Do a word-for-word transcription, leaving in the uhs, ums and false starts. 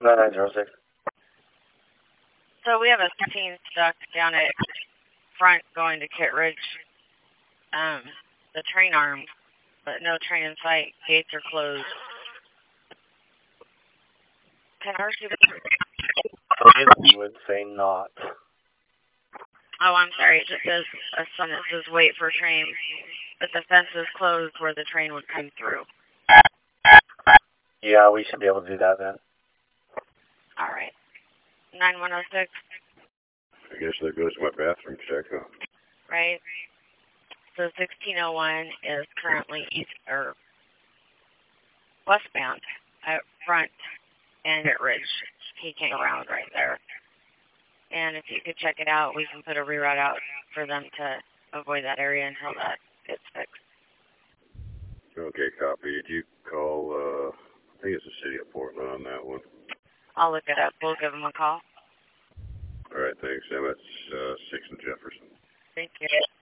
nine zero six. So we have a thirteen stuck down at front going to Kit Ridge. Um, the train arm, but no train in sight. Gates are closed. Can ours do You would say not. Oh, I'm sorry. It just says a sign that says wait for train, but the fence is closed where the train would come through. Yeah, we should be able to do that then. All right. nine one oh six. I guess that goes to my bathroom check, huh? Right. So sixteen oh one is currently east or westbound at front and at Ridge. He came around right there. And if you could check it out, we can put a reroute out for them to avoid that area until that gets fixed. Okay, copy. Did you call, uh, I think it's the city of Portland on that one. I'll look it up. We'll give them a call. All right, thanks. Sam, that's uh, six